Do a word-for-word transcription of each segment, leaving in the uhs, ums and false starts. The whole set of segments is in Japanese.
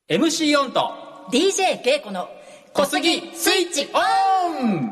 エムシー オンとディージェー ケイコの小杉スイッチオン。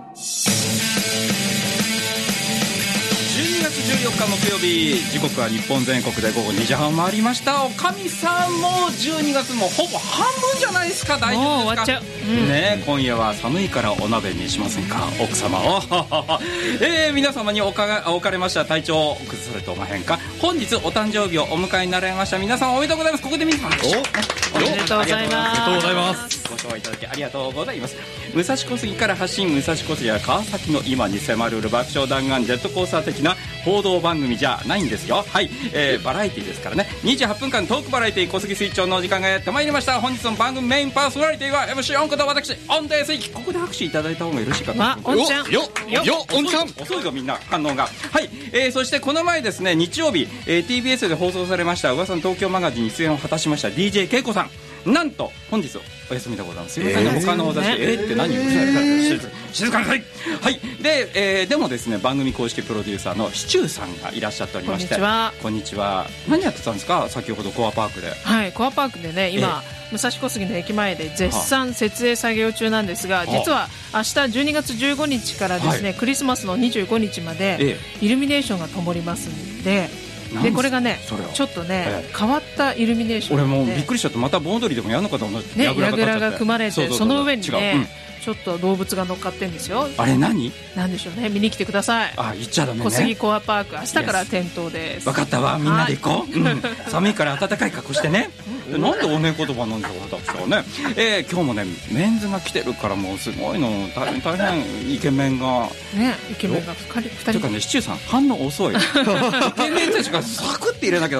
じゅうにがつじゅうよっか木曜日、時刻は日本全国で午後にじはん回りました。おかみさんもじゅうにがつもほぼ半分じゃないですか。大丈夫ですか？ もう終わっちゃう、うん、 ね、今夜は寒いからお鍋にしませんか奥様をえー、皆様におかおかれました体調を崩されておまへんか。本日お誕生日をお迎えになられました皆さんおめでとうございます。ここで皆さんおめでとうございます。 おめでとうございます。 ご紹介いただきありがとうございます。武蔵小杉から発信、武蔵小杉や川崎の今に迫る爆笑弾丸ジェットコースター的な報道番組じゃないんですよ。はい、えー、バラエティですからね。にじゅうはっぷんかんトークバラエティ小杉スイッチオンのお時間がやってまいりました。本日の番組メインパーソナリティは エムシー オンこと私オンです。ここで拍手いただいた方がよろしいかと。 ま、オンちゃんよよよオンちゃん遅いぞみんな反応が。はい、えー、そしてこの前ですね日曜日、えー、ティービーエス で放送されました噂の東京マガジンに出演を果たしました ディージェー ケイコさん、なんと本日お休みでございます。すいませんね、えー、他の私、ね、えー、って何を静かになさい。はい、で、えー、でもですね番組公式プロデューサーのシチューさんがいらっしゃっておりまして、 こんにちは。 こんにちは。何やってたんですか先ほどコアパークで。 はい、コアパークでね今、えー、武蔵小杉の駅前で絶賛設営作業中なんですが、実は明日じゅうにがつじゅうごにちからですね、はい、クリスマスのにじゅうごにちまで、えー、イルミネーションが灯りますんで、でこれがねちょっとね、ええ、変わったイルミネーションで、 俺もうびっくりしちゃって、また盆踊りでもやるのかと思って、 ね、やぐらが組まれて、そうそうそう、その上にね、うん、ちょっと動物が乗っかってるんですよ。 あれ何なんでしょうね、見に来てください。 あ、言っちゃダメね。 小杉コアパーク明日から点灯です。 分かったわ、みんなで行こう、はい、うん、寒いから暖かい格好してねなんでおね言葉なんだろう私はね、えー、今日もねメンズが来てるからもうすごいの大変大変イケメンがね、イケメンがふたりというかね、シチューさん反応遅いイケメンたちがサクって入れなきゃはい、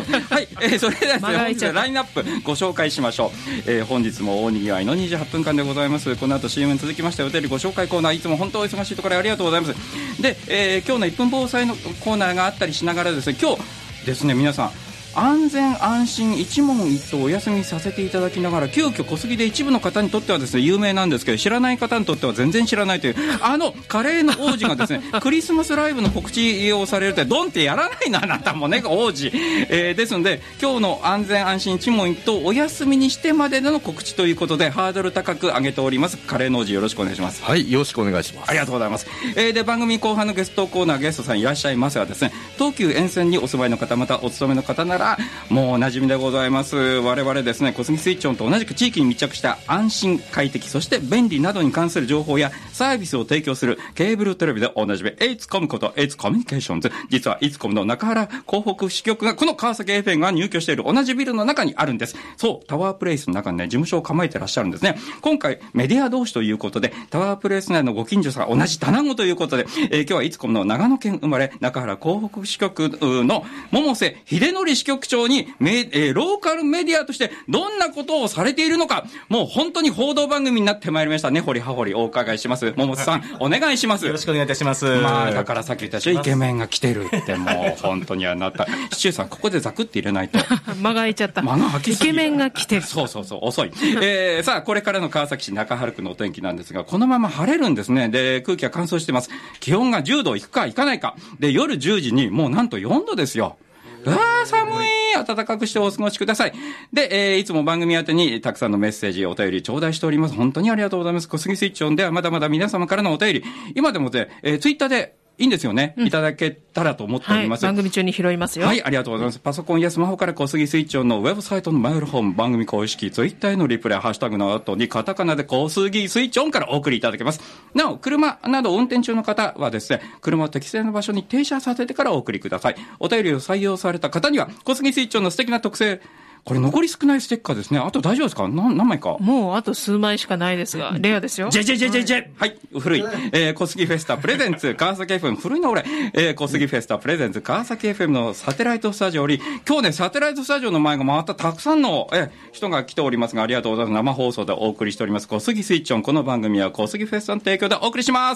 えー、それではですね本日のラインナップご紹介しましょう。えー、本日も大にぎわいのにじゅうはっぷんかんでございます。この後 シーエム に続きましてお便りご紹介コーナー、いつも本当お忙しいところありがとうございます。で、えー、今日のいっぷん防災のコーナーがあったりしながらですね、今日ですね皆さん安全安心一問一答お休みさせていただきながら、急遽小杉で一部の方にとってはですね有名なんですけど、知らない方にとっては全然知らないというあのカレーの王子がですねクリスマスライブの告知をされるってドンってやらないのあなたもね王子、えー、ですので今日の安全安心一問一答お休みにしてまでの告知ということでハードル高く上げております。カレーの王子よろしくお願いします。 はい、よろしくお願いします。 ありがとうございます。えー、で番組後半のゲストコーナー、ゲストさんいらっしゃいますがですね、東急沿線にお住まいの方、またお勤めの方ならもう馴染みでございます。我々ですね小杉スイッチオンと同じく地域に密着した安心快適そして便利などに関する情報やサービスを提供するケーブルテレビでおなじみエイツコムことエイツコミュニケーションズ、実はエイツコムの中原広北支局がこの川崎 エフエム が入居している同じビルの中にあるんです。そう、タワープレイスの中にね事務所を構えてらっしゃるんですね。今回メディア同士ということでタワープレイス内のご近所さん同じ棚子ということで、えー、今日はエイツコムの長野県生まれ中原広北支局の百瀬秀則支局長にメ、えー、ローカルメディアとしてどんなことをされているのか、もう本当に報道番組になってまいりましたね。掘り葉掘りお伺いします。桃瀬さんお願いします。 よろしくお願いいたします。 まあだからさっき言ったでしょ、イケメンが来てるってもう本当にあなたシチューさんここでザクって入れないと間が空いちゃった。 間が空きすぎイケメンが来てる。 そうそうそう遅い、えー、さあこれからの川崎市中原区のお天気なんですが、このまま晴れるんですね。で空気が乾燥してます。気温がじゅうどいくかいかないかで、夜じゅうじにもうなんとよんどですよ。うわー寒い。暖かくしてお過ごしください。で、えー、いつも番組宛てにたくさんのメッセージお便り頂戴しております。本当にありがとうございます。小杉スイッチオンではまだまだ皆様からのお便り今でもね、えー、ツイッターでいいんですよね、うん、いただけたらと思っております、 はい、番組中に拾いますよ。 はい、ありがとうございます。パソコンやスマホから小杉スイッチオンのウェブサイトのメールホーム、番組公式ツイッターへのリプレイハッシュタグの後にカタカナで小杉スイッチオンからお送りいただけます。なお車など運転中の方はですね車を適正な場所に停車させてからお送りください。お便りを採用された方には小杉スイッチオンの素敵な特製、これ残り少ないステッカーですね。あと大丈夫ですか？何, 何枚かもうあと数枚しかないですがレアですよ。 ジェジェジェジェジェ、はい、はい、古い、えー、小杉フェスタプレゼンツ川崎 エフエム 古いな俺、えー、小杉フェスタプレゼンツ川崎 エフエム のサテライトスタジオより今日ねサテライトスタジオの前がまたたくさんの、えー、人が来ておりますがありがとうございます。生放送でお送りしております小杉スイッチオン。この番組は小杉フェスタの提供でお送りします。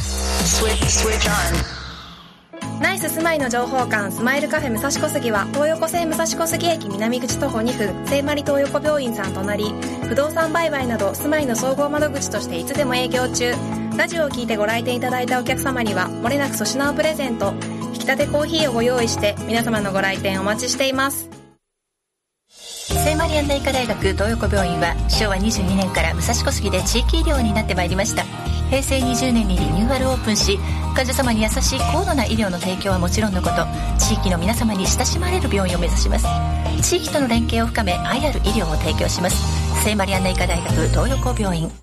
ナイス住まいの情報館スマイルカフェ武蔵小杉は東横線武蔵小杉駅南口徒歩にふん聖マリ東横病院さん隣、不動産売買など住まいの総合窓口としていつでも営業中。ラジオを聞いてご来店いただいたお客様にはもれなく粗品をプレゼント、引き立てコーヒーをご用意して皆様のご来店お待ちしています。 聖マリアンナ医科大学東横病院はしょうわにじゅうにねんから武蔵小杉で地域医療になってまいりました。へいせいにじゅうねんにリニューアルオープンし、患者様に優しい高度な医療の提供はもちろんのこと、地域の皆様に親しまれる病院を目指します。地域との連携を深め、愛ある医療を提供します。聖マリアンナ医科大学東横病院。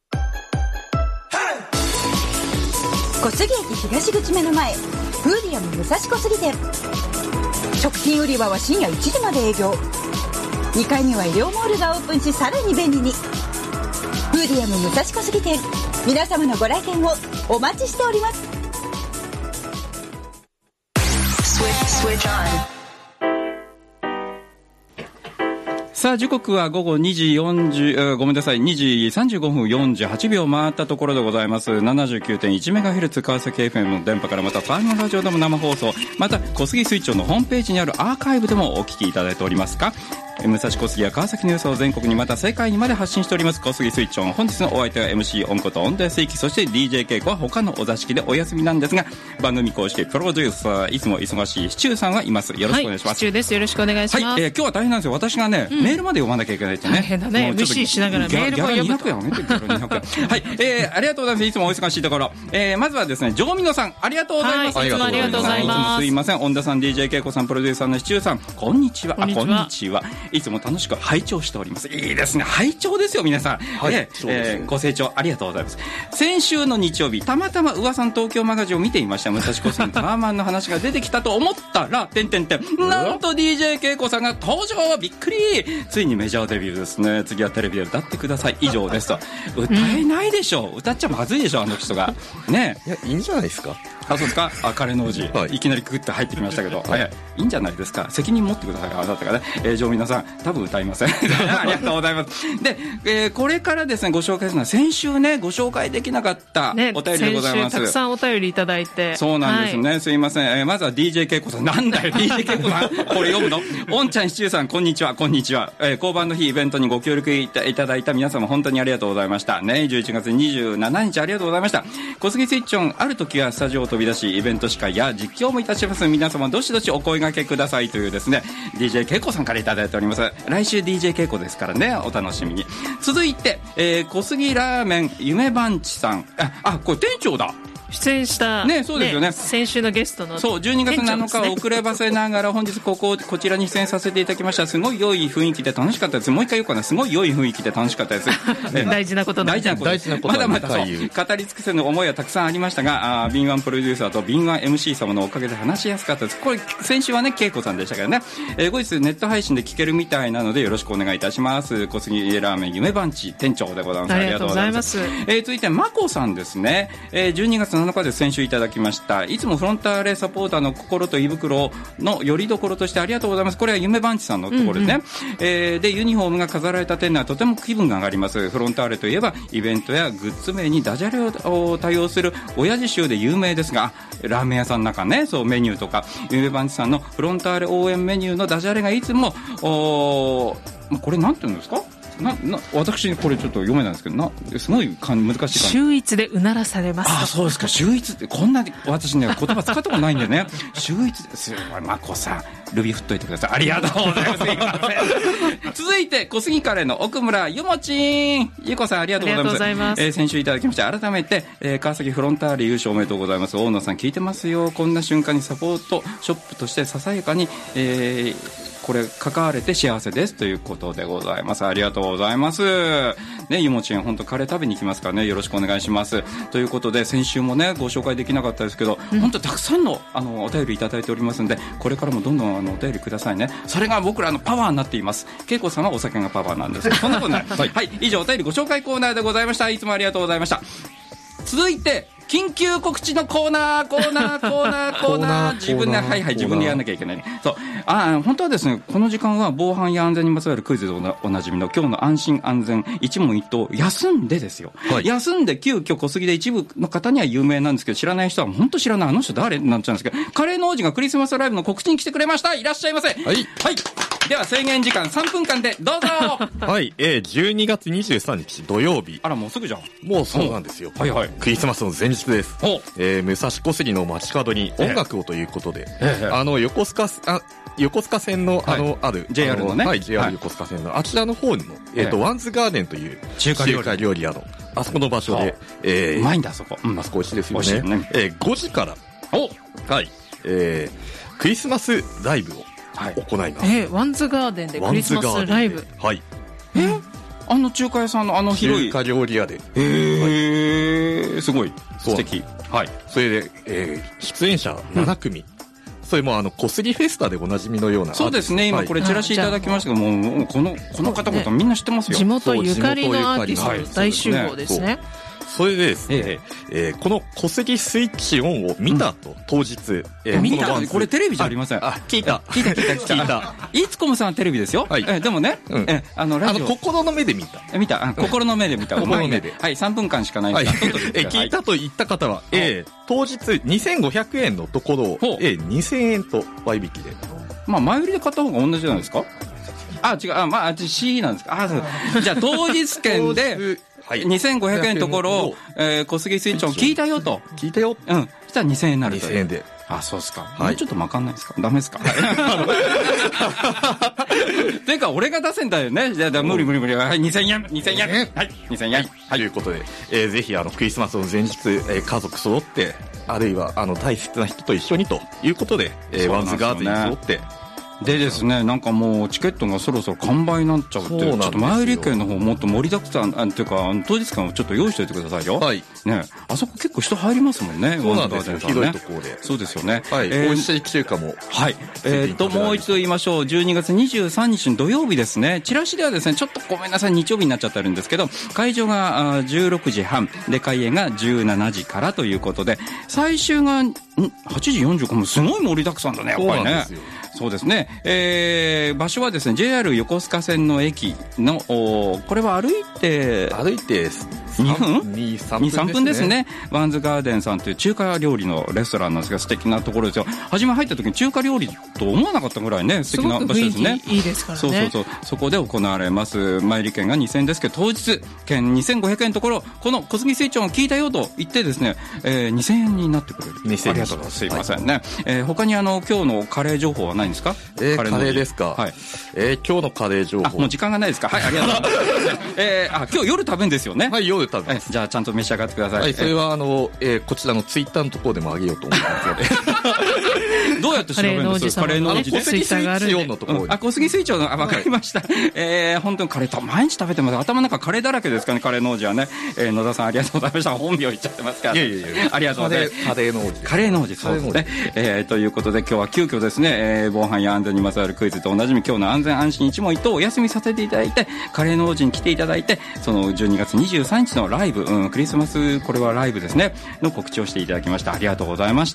小杉駅東口目の前、フーディアム武蔵小杉店。食品売り場は深夜いちじまで営業。にかいには医療モールがオープンし、さらに便利に。フーディアム武蔵小杉店、皆様のご来店をお待ちしております。 さあ時刻は午後にじよんじゅう、ごめんなさい、にじさんじゅうごふんよんじゅうはちびょう回ったところでございます。 ななじゅうきゅうてんいちメガヘルツ 川崎 エフエム の電波から、またファームラジオでも生放送、また小杉水長のホームページにあるアーカイブでもお聞きいただいておりますか。武蔵小杉や川崎の様子を全国にまた世界にまで発信しております小杉スイッチオン。本日のお相手は エムシー オンことオンデスイキ、そして ディージェー ケイコは他のお座敷でお休みなんですが、番組公式プロデューサーいつも忙しいシチューさんはいます。よろしくお願いします。はい、 シチューです。よろしくお願いします。 はい、えー、今日は大変なんですよ。私がね、うん、メールまで読まなきゃいけないってね。大変だね。無視しながらメールも読むと。ギャラにひゃくえんあげてるにひゃくえん。はい、えー、ありがとうございます。いつもお忙しいところ。えー、まずはですね、ジョーミノさん、ありがとうございます。はい、いつもありがとうございます。 いつもすいません。恩田さん、ディージェー ケイコさん、プロデューサーのシチューさん、こんにちは。 こんにちは。 あ、こんにちは。いつも楽しく拝聴しております。いいですね。拝聴ですよ、皆さん。はい、えーえー、ご清聴ありがとうございます。先週の日曜日、たまたま噂の東京マガジンを見ていました。武蔵小杉のタワーマンの話が出てきたと思ったら、てんてんてん。なんと ディージェー ケイコさんが登場。びっくり。ついにメジャーデビューですね。次はテレビで歌ってください。以上ですと。歌えないでしょう。歌っちゃまずいでしょ、あの人が。ね。 いや、いいんじゃないですか。 あ、そうですか。あ、彼の王子、はい、いきなりグッと入ってきましたけど、はい、いいんじゃないですか。責任持ってください。あなたがね、えー、ジョーミノさん、多分歌いません。ありがとうございます。で、えー、これからですね、ご紹介するのは先週ね、ご紹介できなかったお便りでございます。 ね、先週たくさんお便りいただいて。 そうなんですね。はい、すいません。えー、まずは ディージェー ケイコさん。なんだよ、ディージェー ケイコさん。これ読むのおんちゃん、シチューさん、こんにちは、こんにちは。えー、交番の日イベントにご協力いた、いただいた皆様、本当にありがとうございました。ね、じゅういちがつにじゅうしちにちありがとうございました。小杉スイッチオン、ある時はスタジオを飛び出し、イベント司会や実況もいたします。皆様、どしどしお声掛けくださいというですね、ディージェー ケイコさんからいただいております。来週 ディージェー ケイコですからね、お楽しみに。続いて、えー、小杉ラーメン夢番地さん。あ、あ、これ店長だ。 出演したね、そうですよね、 先週のゲストのそうじゅうにがつなのかを遅ればせながら本日こここちらに出演させていただきました。すごい良い雰囲気で楽しかったです。もう一回言おうかな。すごい良い雰囲気で楽しかったです。 大事なことなん大事なこと大事なことまだまだそう語り尽くせぬ思いはたくさんありましたが、あ敏腕プロデューサーと敏腕 エムシー 様のおかげで話しやすかったです。これ先週はね恵子さんでしたけどね、えー、後日ネット配信で聞けるみたいなのでよろしくお願いいたします。小杉ラーメン夢番地店長でございます。 ありがとうございます。 えー、続いてまこさんですね、えー、じゅうにがつなのかで先週いただきました。いつもフロンターレサポーターの心と胃袋のよりどころとしてありがとうございます。これは夢番地さんのところですね、うんうんえー、でユニフォームが飾られた店内はとても気分が上がります。フロンターレといえばイベントやグッズ名にダジャレを多用する親父衆で有名ですが、ラーメン屋さんの中ね、そうメニューとか夢番地さんのフロンターレ応援メニューのダジャレがいつもおこれなんていうんですか、なな私これちょっと読めないんですけどな、すごいか難しい秀逸でうならされます。 あ、そうですか。秀逸ってこんな私ね言葉使ったことないんでね秀逸ですよ。まこさんルビ振っといてください。ありがとうございます。すいません続いて小杉カレーの奥村ゆもちんゆこさんありがとうございます。えー、先週いただきまして改めて、えー、川崎フロンターレ優勝おめでとうございます。大野さん聞いてますよ。こんな瞬間にサポートショップとしてささやかに、えーこれ関われて幸せですということでございます。ありがとうございますね。ゆもちん本当カレー食べに行きますからね、よろしくお願いしますということで、先週もねご紹介できなかったですけど、うん、本当たくさんのあのお便りいただいておりますので、これからもどんどんあのお便りくださいね。それが僕らのパワーになっています。恵子さんはお酒がパワーなんですそんなことない、はい、はい、以上お便りご紹介コーナーでございました。いつもありがとうございました。続いて緊急告知のコーナーコーナーコーナーコーナー自分ではいはい自分でやらなきゃいけないね。そうあ本当はですね、この時間は防犯や安全にまつわるクイズで お, おなじみの今日の安心安全一問一答休んでですよ、はい、休んで急遽小杉で一部の方には有名なんですけど、知らない人は本当知らない、あの人誰になっちゃうんですけど、カレーの王子がクリスマスライブの告知に来てくれました。いらっしゃいませ。はい、はい、では制限時間さんぷんかんでどうぞはい、えー、じゅうにがつにじゅうさんにち土曜日。 あらもうすぐじゃん。 もうそうなんですよ、 はいはい、 クリスマスの前日です。えー、武蔵小杉の街角に音楽をということで、えー、あの横須賀あ横須賀線の、あの、はい、ある、 ジェイアール のね。 はい、ジェイアール 横須賀線の、あちらの方にも、えっ、ー、と、ワンズガーデンという中華料理、料理屋の、あそこの場所で、 えー、うまいんだ、そこ。 うん、あそこ美味しいですよね。美味しいね。えー、ごじから、 おはい、えー、クリスマスライブを行います。 えー、ワンズガーデンでクリスマスライブ。 はい。 えー、あの中華屋さんのあの広い。 中華料理屋で。 へー、はい、すごい。素敵。 はい。それで、えー、出演者なな組。うん、それもあの小杉フェスタでおなじみのような。 そうですね。今これチラシいただきましたけども、もうこのこの方々みんな知ってますよ。 地元ゆかりのアーティスト大集合ですね。 それでですね、えええー、この小杉スイッチオンを見たと、うん、当日、 えー、見たこれテレビじゃありません。 あ、聞いた。 聞いた聞いた聞いた。聞いたいつこもさんはテレビですよ。はい。えー、でもね、うん、えー、あの、ラジオ。 あの、心の目で見た。 見た。あ、心の目で見た。 心の目で。 はい、さんぷんかんしかないから。はい、 えー、聞いたと言った方は、えー、当日にせんごひゃくえんのところを、えー、にせんえんと割引で。 まあ、前売りで買った方が同じじゃないですか。あ、違う、あ、まあ、C なんですか。あ、そう。じゃあ、当日券で、はい、にせんごひゃくえんのところ、えー、小杉スイッチオン聞いたよと。 聞いたよ。 うん。そしたらにせんえんになると。 にせんえんで。 あ、そうですか。 はい。 もうちょっとまかんないですか。ダメですか。ていうか、俺が出せんだよね。じゃあ、無理無理無理。はい、にせんえん。にせんえん。はい、にせんえん。 はい。ということで、えー、ぜひ、あの、クリスマスの前日、えー、家族揃って、あるいは、あの、大切な人と一緒にということで、えー、ワンズガーデンに揃って、 でですね、なんかもうチケットがそろそろ完売になっちゃうって、ちょっと前売り券の方もっと盛りだくさん、あっていうか、当日券をちょっと用意しておいてくださいよ。 はい。 ね、あそこ結構人入りますもんね。 そうなんですよ。ね、広いところで。 そうですよね。 はい。えー、美味しい中華も。 はい。えー、っと、もう一度言いましょう。じゅうにがつにじゅうさんにちの土曜日ですね。チラシではですね、ちょっとごめんなさい、日曜日になっちゃってるんですけど、会場がじゅうろくじはんで、開演がじゅうしちじからということで、最終がんはちじよんじゅうごふん、すごい盛りだくさんだね、やっぱりね。そうなんですよ。そうですね、えー、場所はですね ジェイアール 横須賀線の駅のこれは歩いて歩いてにふんにさんぷんですね。 にさんぷんですね。ワンズガーデンさんという中華料理のレストランなんですが素敵なところですよ。初め入った時に中華料理と思わなかったぐらいね素敵な場所ですね。 いいですからね。 そうそうそう。そこで行われます前売り券がにせんえんですけど当日券にせんごひゃくえんのところこの小杉スイッチオンを聞いたよと言ってですね、えー、にせんえんになってくれる。 にせんえんありがとうございます。すいませんね。はい、えー、他にあの今日のカレー情報はないんですか？ えー、カレーカレーですか。 はい。 えー、今日のカレー情報。 あ、もう時間がないですか。はい、ありがとうございます。えー、あ、今日夜食べるんですよね。 はい、夜食べます。 じゃあちゃんと召し上がってください。 はい、それはあの、えー、こちらのツイッターのところでもあげようと思いますので。 どうやって調べるんですか？カレーの王子小杉スイッチオンのところに、 うん、あ、小杉スイッチオン、あ、わかりました。はい、えー、本当にカレーと毎日食べてます。頭の中カレーだらけですかね、カレーの王子はね。えー、野田さんありがとうございました。本名言っちゃってますから。 いやいやいや。 ありがとうございます。 カレーの王子。 カレーの王子、そうですね。えー、ということで今日は急遽ですね、えー、防犯や安全にまつわるクイズとおなじみ今日の安全安心一問一答をお休みさせていただいて、カレーの王子に来ていただいて、そのじゅうにがつにじゅうさんにちのライブ、うん、クリスマス、これはライブですね、の告知をしていただきました。ありがとうございました。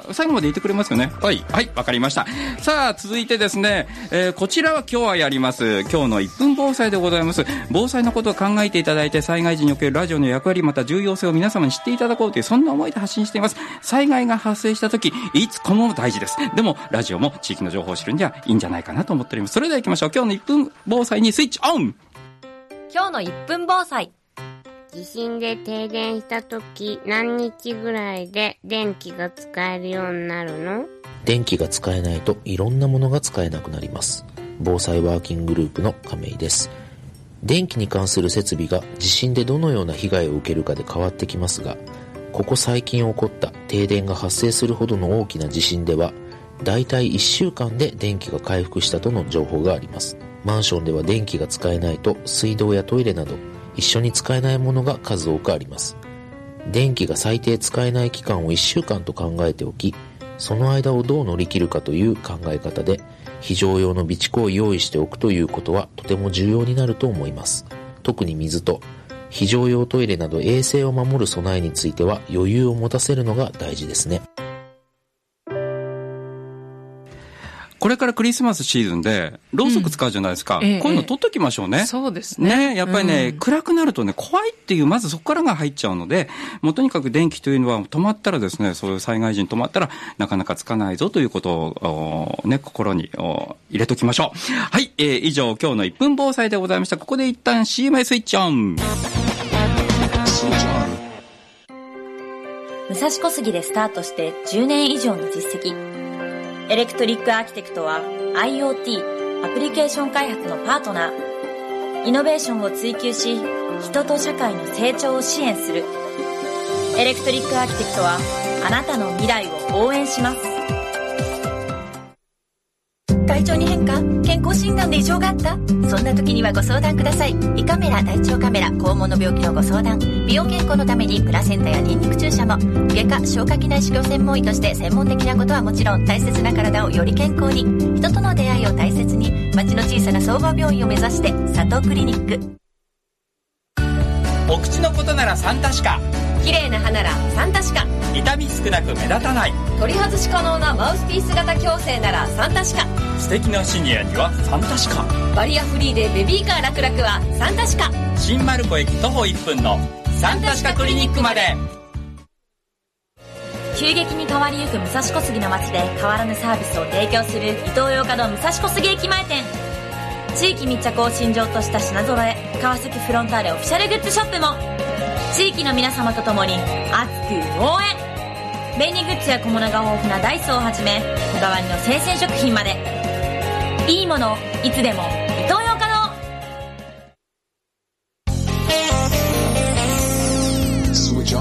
最後まで言ってくれますよね。 はい。 はい、わかりました。さあ、続いてですね、えー、こちらは今日はやります。今日のいっぷん防災でございます。防災のことを考えていただいて、災害時におけるラジオの役割、また重要性を皆様に知っていただこうという、そんな思いで発信しています。災害が発生した時、いつこも大事です。でも、ラジオも地域の情報を知るにはいいんじゃないかなと思っております。それでは行きましょう。今日のいっぷん防災にスイッチオン。 今日のいっぷん防災。 地震で停電した時何日ぐらいで電気が使えるようになるの？ 電気が使えないといろんなものが使えなくなります。防災ワーキンググループの亀井です。電気に関する設備が地震でどのような被害を受けるかで変わってきますが、ここ最近起こった停電が発生するほどの大きな地震では、だいたいいっしゅうかんで電気が回復したとの情報があります。マンションでは電気が使えないと水道やトイレなど一緒に使えないものが数多くあります。電気が最低使えない期間をいっしゅうかんと考えておき、その間をどう乗り切るかという考え方で非常用の備蓄を用意しておくということはとても重要になると思います。特に水と非常用トイレなど衛生を守る備えについては余裕を持たせるのが大事ですね。 これからクリスマスシーズンでろうそく使うじゃないですか、うん、こういうの取っときましょうね、 ええ、そうですね。 ね、やっぱりね、うん、暗くなるとね怖いっていうまずそこからが入っちゃうので、もうとにかく電気というのは止まったらですね、そういう災害時に止まったらなかなかつかないぞということをね心に入れときましょう。はい、えー、以上今日のいっぷん防災でございました。ここで一旦 シーエム へスイッチオン。 武蔵小杉でスタートしてじゅうねん以上の実績。エレクトリックアーキテクトはアイオーティー、アプリケーション開発のパートナー。イノベーションを追求し、人と社会の成長を支援する。エレクトリックアーキテクトはあなたの未来を応援します。 体調に変化？健康診断で異常があった？そんな時にはご相談ください。胃カメラ、大腸カメラ、肛門の病気のご相談、美容健康のためにプラセンタやニンニク注射も、外科消化器内視鏡専門医として専門的なことはもちろん、大切な体をより健康に、人との出会いを大切に、町の小さな総合病院を目指して佐藤クリニック。 お口のことならサンタシカ、 綺麗な歯ならサンタシカ、 痛み少なく目立たない、 取り外し可能なマウスピース型矯正ならサンタシカ、 素敵なシニアにはサンタシカ、 バリアフリーでベビーカー楽々はサンタシカ、 新丸子駅徒歩いっぷんのサンタシカクリニックまで。 急激に変わりゆく武蔵小杉の街で変わらぬサービスを提供するイトーヨーカドー武蔵小杉駅前店。地域密着を信条とした品揃え、川崎フロンターレオフィシャルグッズショップも、地域の皆様と共に熱く応援。便利グッズや小物が豊富なダイソーをはじめ、こだわりの生鮮食品まで、いいものいつでもイトーヨーカドー。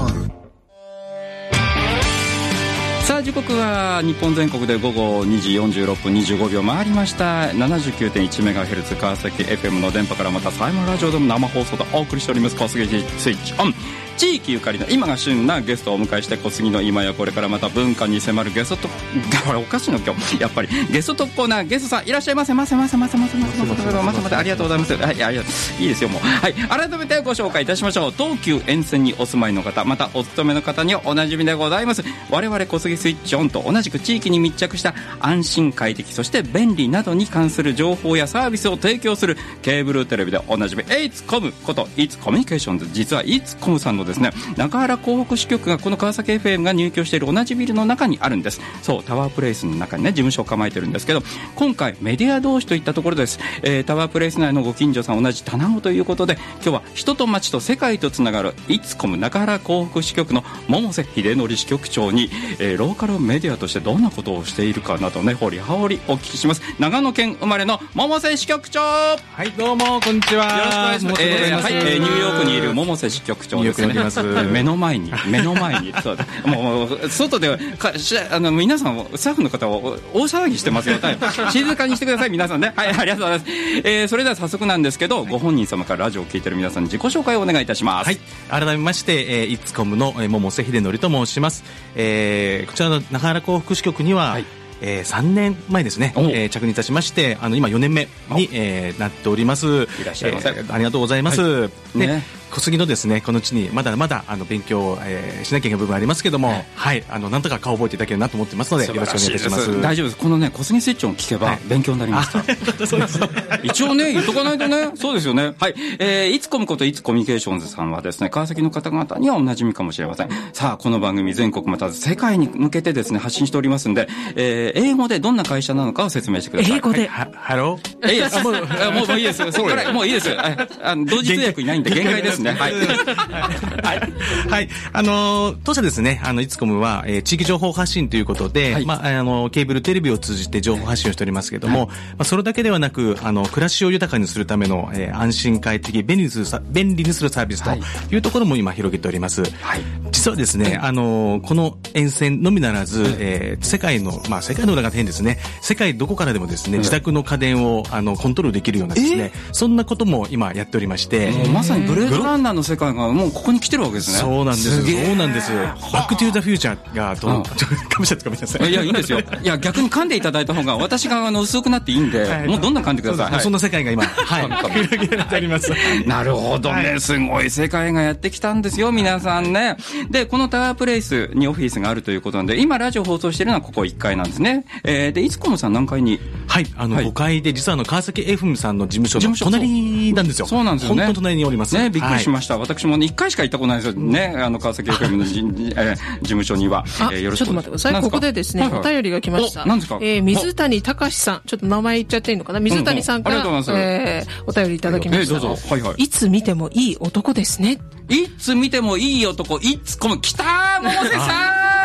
さあ時刻は日本全国で午後にじよんじゅうろっぷんにじゅうごびょう回りました。 ななじゅうきゅうてんいちメガヘルツ 川崎 エフエム の電波からまたサイモンラジオでも生放送でお送りしております川崎スイッチオン。地域ゆかりの今が旬なゲストをお迎えして小杉の今やこれからまた文化に迫るゲストとおかしいの今日やっぱりゲストトップコーナー、ゲストさんいらっしゃいませませませませませませませませませありがとうございます。はい、いやいやいいですよもう。はい、改めてご紹介いたしましょう。東急沿線にお住まいの方、またお勤めの方にはおなじみでございます。我々小杉スイッチオンと同じく地域に密着した安心快適そして便利などに関する情報やサービスを提供するケーブルテレビでおなじみエイツコムことイーツコミュニケーションズ。実はイーツコムさんのですね中原港北支局がこの川崎 エフエム が入居している同じビルの中にあるんです。そうタワープレイスの中にね事務所を構えてるんですけど、今回メディア同士といったところです。えー、タワープレイス内のご近所さん同じ棚子ということで、今日は人と街と世界とつながるイツコム中原港北支局の百瀬秀則支局長に、えー、ローカルメディアとしてどんなことをしているかなどね掘り葉掘りお聞きします。長野県生まれの百瀬支局長。 はいどうもこんにちは。 よろしくお願いします。えーはいえー、ニューヨークにいる百瀬支局長ですね。 ニューヨークにいます目の前に目の前にそうもう外でかしあの皆さんスタッフの方を大騒ぎしてますよ。静かにしてください皆さんね。はいありがとうございます。えー、それでは早速なんですけど、ご本人様からラジオを聞いてる皆さんに自己紹介をお願いいたします。 はい改めまして、えー、イツコムの百瀬秀則と申します。えー、こちらの中原港北支局には、はいえー、さんねんまえですね、えー、着任いたしましてあの今よねんめに、えー、なっております。 いらっしゃいませ、えー、ありがとうございます。はいねね小杉のですねこの地にまだまだあの勉強を、えー、しなきゃいけない部分ありますけども、はい、はい、あのなんとか顔を覚えていただけるなと思ってますのでよろしくお願いいたします。 大丈夫です。このね小杉スイッチを聞けば勉強になりました。はい、一応ね言っとかないとね。そうですよね。はい、えー、イツコムことイツコミュニケーションズさんはですね川崎の方々にはおなじみかもしれません。さあこの番組全国また世界に向けてですね発信しておりますんで、えー、英語でどんな会社なのかを説明してください。 英語で、 はい、ハローえー、もうもうもういいです。そこからもういいです。あの同時通訳いないんで限界ですね。はいはい、はい、あの当社ですね、あのイツコムは、えー、地域情報発信ということで、はい、まああのケーブルテレビを通じて情報発信をしておりますけれども、はいまあ、それだけではなく、あの暮らしを豊かにするための、えー、安心快適便利にする便利にするサービスというところも今広げております。はい、実はですね、あのこの沿線のみならず、えー、世界のまあ世界の裏が変ですね、世界どこからでもですね、自宅の家電をあのコントロールできるようなですね、そんなことも今やっておりまして、 まさにブレードランナーの世界がもうここに来てるわけですね。 そうなんです。そうなんです。バックトゥーザフューチャーがと、うん、かぶっちゃってごめんなさい。 いやいいんですよ。いや逆に噛んでいただいた方が私があの薄くなっていいんで、はい、もうどんどん噛んでください。 そ, はい、そんな世界が今はい広げられております。 なるほどね、はい、すごい世界がやってきたんですよ皆さんね。でこのタワープレイスにオフィスがあるということなんで、今ラジオ放送しているのはここいっかいなんですね。えー、でイツコムさん何階に？ はいあの、はい、ごかいで実はあの川崎 エフエム さんの事務所の隣なんですよ。 そうなんですよね。 本当隣におりますね。びっくりしました。はい、私もねいっかいしか行ったことないですよね。あの川崎 エフエム のじ、えー、事務所には、 えー、よろしくちょっと待ってください。ここでですね、はいはい、お便りが来ました。 何ですか？ えー、水谷隆さん、ちょっと名前言っちゃっていいのかな。水谷さんから、うんうん、えー、お便りいただきました。 えー、どうぞ。はいはい。 いつ見てもいい男ですね。 いつ見てもいい男、いつこの来たー百瀬さん。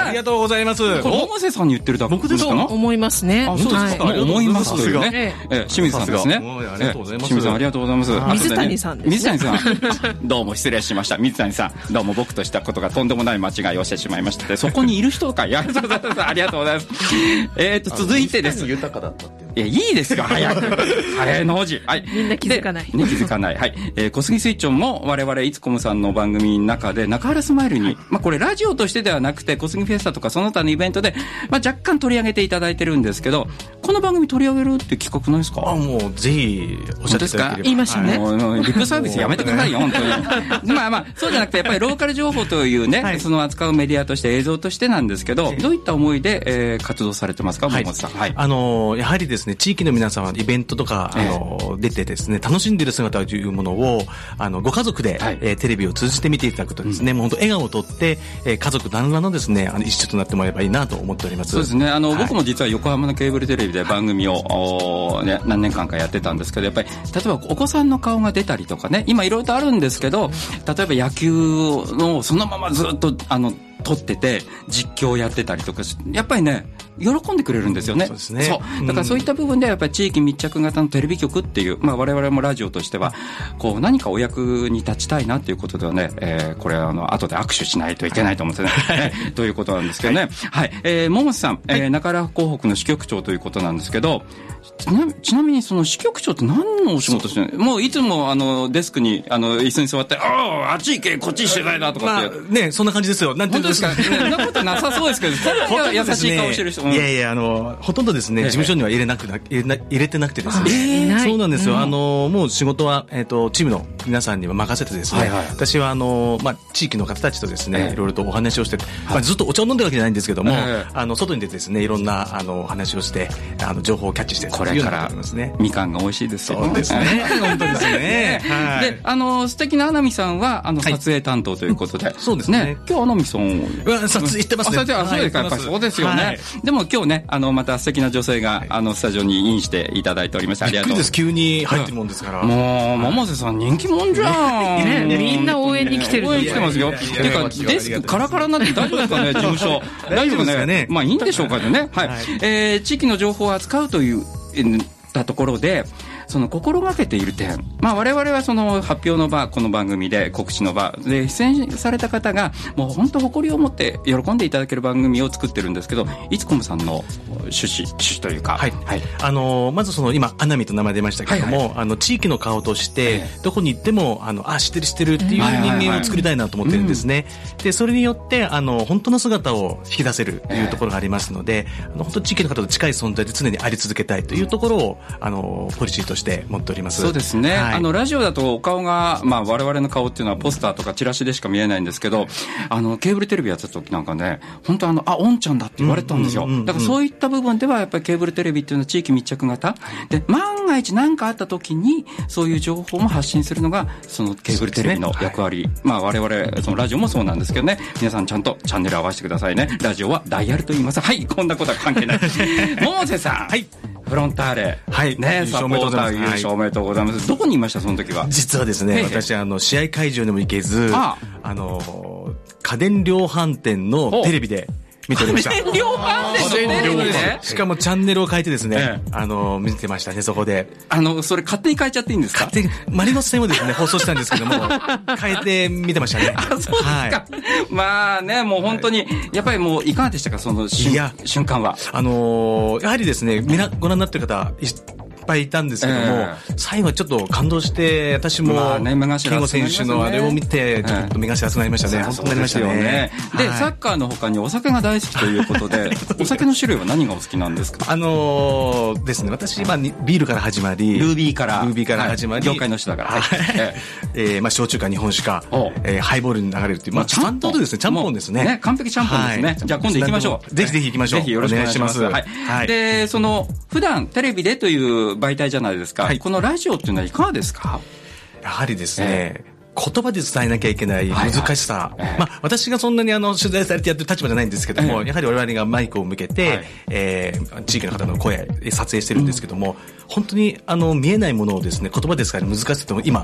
ありがとうございます。 これ百瀬さんに言ってるだけですか？ と思いますね。 あ、そうですか。もう思いますというね。え、清水さんですね。 ありがとうございます。 清水さんありがとうございます。 水谷さんですね。 水谷さん、どうも失礼しました。水谷さん、どうも僕としたことがとんでもない間違いをしてしまいました。そこにいる人か。ありがとうございます。ありがとうございます。えっと続いてです。 豊かだったっていう。 いや、いいですか、早く。早いの字。はい。 みんな気づかない。 ね、気づかない。はい。えー、小杉スイッチョンも我々、いつこむさんの番組の中で、中原スマイルに、はい、まあこれラジオとしてではなくて、小杉フェスタとかその他のイベントで、まあ若干取り上げていただいてるんですけど、この番組取り上げるって企画ないですか？ あ、もう、ぜひ、おっしゃっていただければ。 言いましたね。 もう、リップサービスやめてくださいよ、本当に。まあまあ、そうじゃなくて、やっぱりローカル情報というね、はい、その扱うメディアとして映像としてなんですけど、どういった思いで、えー、活動されてますか、桃さん。はい。 あのー、やはりですね、地域の皆様、イベントとか、あのー、出てですね、楽しんでいる姿というものを、あの、ご家族で、はい、えー、テレビを通じて見ていただくとですね、うん、もう本当笑顔をとって、えー、家族団らんのですね、あの、一緒となってもらえばいいなと思っております。 そうですね、あの、はい、僕も実は横浜のケーブルテレビで番組を、ね、何年間かやってたんですけど、やっぱり、例えばお子さんの顔が出たりとかね、今いろいろとあるんですけど、例えば野球のそのままずっと、あの、撮ってて実況をやってたりとか、やっぱりね喜んでくれるんですよね。 そうですね。 そうだからそういった部分ではやっぱり地域密着型のテレビ局っていう、まあ、我々もラジオとしてはこう何かお役に立ちたいなっていうことではね、えー、これはあの後で握手しないといけないと思うんですよね、はい、ということなんですけどね。はい、はい、えー、桃瀬さん、えー、中原港北の支局長ということなんですけど、ちな, ちなみにその支局長って何のお仕事してるの？もういつもあのデスクにあの椅子に座って、あああっち行けこっち取材だとかって、 まあ、ね、そんな感じですよ。なんていうんですか、 そんなことなさそうですけど、優しい顔してる人、 いやいや、あのほとんどですね、事務所には入れなくな入れな入れてなくてですね、えー、そうなんですよ、うん、あのもう仕事は、えー、とチームの皆さんには任せてですね、はいはい、私はあの、まあ、地域の方たちとですね、えー、いろいろとお話をして、まあ、ずっとお茶を飲んでるわけじゃないんですけども、えー、あの外に出てですね、いろんなあのお話をしてあの情報をキャッチしてこれからみかんが美味しいですよ。 そうですね。本当ですね。 はい、で、あの素敵な穴見さんはあの撮影担当ということで、はい、 そうですね。ね、 今日穴見さん撮影行ってますね。 あ、そうですか。やっぱりそうですよね。はい、でも今日ね、あのまた素敵な女性が、はい、あのスタジオにインしていただいておりまして、ありがとう。 びっくりです。急に入ってるもんですから。 もう百瀬さん人気者じゃん。 ね、みんな応援に来てる。 応援に来てますよ。っていうかデスクカラカラになって大丈夫ですかね、事務所。大丈夫ですかね。まあいいんでしょうかね。はい。えー、地域の情報を扱うというたところで。その心がけている点、まあ、我々はその発表の場、この番組で告知の場で出演された方がもう本当誇りを持って喜んでいただける番組を作ってるんですけど、いつこむさんの趣旨趣旨というか、 はいはい、あのまずその今アナミと名前出ましたけども、はいはい、あの地域の顔としてどこに行ってもあのあ知ってる知ってるっていう人間を作りたいなと思ってるんですね。でそれによってあの本当の姿を引き出せるというところがありますので、あの本当地域の方と近い存在で常にあり続けたいというところをあのポリシーとして持っております。 そうですね、はい、あのラジオだとお顔が、まあ、我々の顔っていうのはポスターとかチラシでしか見えないんですけど、あのケーブルテレビやってた時なんかね、本当あのあおんちゃんだって言われたんですよ、うんうんうんうん、だからそういった部分ではやっぱりケーブルテレビっていうのは地域密着型で、万が一何かあった時にそういう情報も発信するのがそのケーブルテレビの役割、ね、はい、まあ、我々そのラジオもそうなんですけどね、皆さんちゃんとチャンネル合わせてくださいね。ラジオはダイヤルと言います。はい、こんなことは関係ない百瀬さん、はい、フロンターレ、 はいね、サポーター優勝おめでとうございます。どこにいました、その時は？ 実はですね、私あの試合会場にも行けず、ああの家電量販店のテレビで見ておりました。 家電量販店のテレビで、 しかもチャンネルを変えてですね、ええ、あの見てましたね、そこで。 あのそれ勝手に変えちゃっていいんですか？ 勝手にマリノス戦をですね放送したんですけども変えて見てましたね。 あ、そうですか、はい、まあね、もう本当にやっぱりもういかがでしたか、その瞬瞬間は。 あのー、やはりですね、みなご覧になってる方いっぱいいたんですけども、えー、最後はちょっと感動して、私も、まあね、健吾選手のあれを見てちょっと目頭熱くなりましたね、えー、本当になりましたね。 ね、で、はい、サッカーの他にお酒が大好きということでお酒の種類は何がお好きなんですか？ あのー、ですね、私、まあ、ビールから始まり、 ルービーからルービーから始まり、 はい、業界の人だから、はい、 えーまあ、焼酎か日本酒か、えー、ハイボールに流れるっていう、まあ、ちゃんとですね、ちゃんぽんですね。 ね、完璧ちゃんぽんですね、はい、じゃあ今度行きましょう。 ぜひぜひ行きましょう。 ぜひよろしくお願いします。はいはい、で、その普段テレビでという媒体じゃないですか、はい、このラジオっていうのはいかがですか？ やはりですね、えー、言葉で伝えなきゃいけない難しさ、はいはい、まあ、私がそんなにあの取材されてやってる立場じゃないんですけども、えー、やはり我々がマイクを向けて、はい、えー、地域の方の声撮影してるんですけども、うん、本当にあの見えないものをですね言葉で伝える難しさと今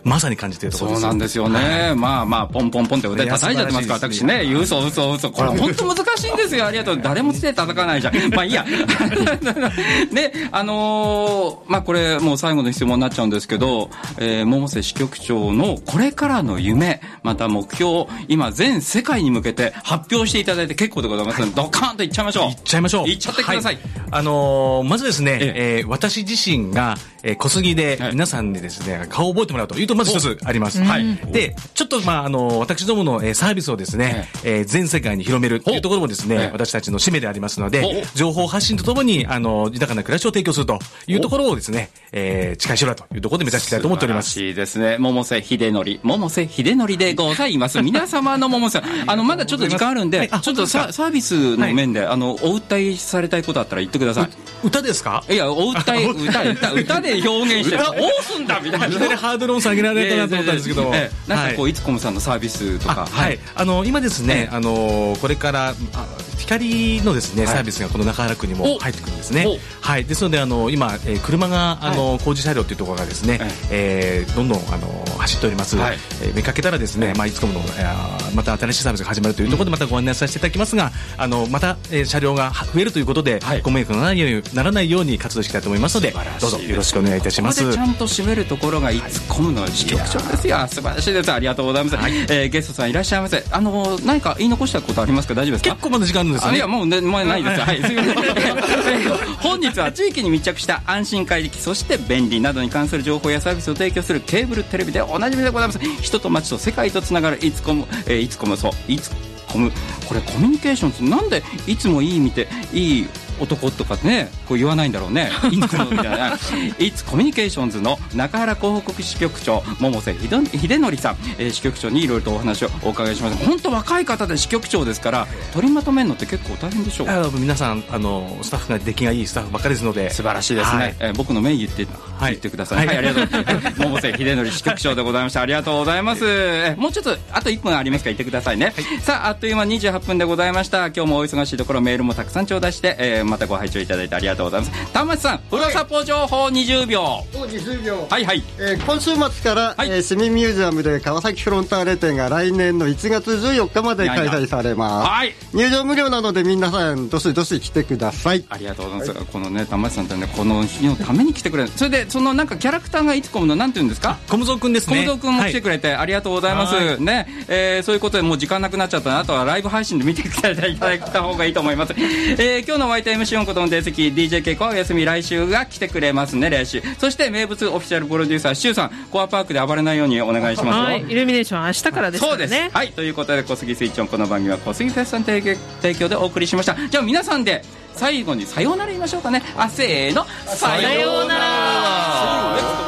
まさに感じているところです。 そうなんですよね、はい、まあまあポンポンポンって腕叩いちゃってますから、私ね、嘘嘘嘘、これ本当難しいんですよ。ありがとう。誰も手叩かないじゃん。まあいいやね、あのー、まあこれもう最後の質問になっちゃうんですけど、えー、百瀬支局長のこれからの夢、また目標を今全世界に向けて発表していただいて結構でございますので、はい、ドカーンといっちゃいましょう。 いっちゃいましょう。 いっちゃってください。はい、 あのー、まずですね、えええー、私自身が、えー、小杉で皆さんにですね、はい、顔を覚えてもらうというとまず一つあります。はい。で、ちょっとまああのー、私どもの、えー、サービスをですね、えー、全世界に広めるというところもですね、私たちの使命でありますので、情報発信とともにあのー、豊かな暮らしを提供するというところをですね、えー、近い将来というところで目指していきたいと思っております。 素晴らしいですね。百瀬秀則、百瀬秀則でございます。皆様の百瀬あのまだちょっと時間あるんで、はい、ちょっとサービスの面で、はい、あのお訴えされたいことあったら言ってください。 歌ですか？ いや、お歌い歌歌歌で表現してどうすんだみたいな。 いきなりハードルを下げられたなと思ったんですけど、 えー、なんかこういつこむさんのサービスとか、 はい、はい、あの今ですね、あのこれから光のですね、はい、サービスがこの中原区にも入ってくるんですね。はい、ですのであの今、えー、車があの、はい、工事車両というところがですね、はい、えー、どんどんあの走っております。はい、えー、見かけたらですね、まあいつこむの、えー、また新しいサービスが始まるというところでまたご案内させていただきますが、あのまた、えー、車両が増えるということで、はい、ご迷惑のならないように、ならないように活動していきたいと思いますので、どうぞよろしくお願いいたします。 ここでちゃんと締めるところがいつこむの支局長ですよ。素晴らしいです。ありがとうございます。はい、えー、ゲストさんいらっしゃいませ。あの何か言い残したことありますか？大丈夫ですか？ 結構まだ時間あるんですよね。 いやもうね、もうないです。はい、すみません。本日は地域に密着した安心快適そして便利などに関する情報やサービスを提供するケーブルテレビでおなじみでございます。人と街と世界とつながるいつこむ、えー、いつこむそういつこむ、これコミュニケーションなんでいつもいい見ていい男とかねこう言わないんだろうね。いつみたいなイッツコミュニケーションズの中原広報局支局長百瀬秀則さん、えー、支局長にいろいろとお話をお伺いします。本当若い方で支局長ですから取りまとめるのって結構大変でしょう。 あ皆さんあのスタッフが出来がいいスタッフばっかりですので素晴らしいですね。はい、えー、僕の名言って、はい、言ってください。はい、はい、ありがとうございます。百瀬秀則支局長でございました。ありがとうございます。えー、もうちょっとあといっぷんありますから言ってくださいね。はい、さああっという間にじゅうはっぷんでございました。今日もお忙しいところメールもたくさん頂戴して、えー、またご拝聴いただいてありがとうございます。玉松さん、ふるさと情報にじゅうびょう。 にじゅうびょう。 はいはい。 えー、今週末から、はい、えー、市民ミュージアムで川崎フロンターレ展が来年のいちがつじゅうよっかまで開催されます。はい。入場無料なので皆さんどしどし来てください。 ありがとうございます。はい、このね玉松さんってねこの日のために来てくれる。それでそのなんかキャラクターがいつこむのなんて言うんですか？ 小室くんですね。 小室くんも来てくれて、はい、ありがとうございます。ね、えー、そういうことでもう時間なくなっちゃったな。あとはライブ配信で見ていただいた方がいいと思います。えー、今日のワイタイムシオンことの定席 ディージェー ケイコはお休み、来週が来てくれますね。来週そして名物オフィシャルプロデューサーシュウさんコアパークで暴れないようにお願いしますよ。 はい、イルミネーション明日からですからね。 そうです。はい、ということで小杉スイッチオン、この番組は小杉フェスさん提供でお送りしました。じゃあ皆さんで最後にさようなら言いましょうかね。あせーの、 さようなら。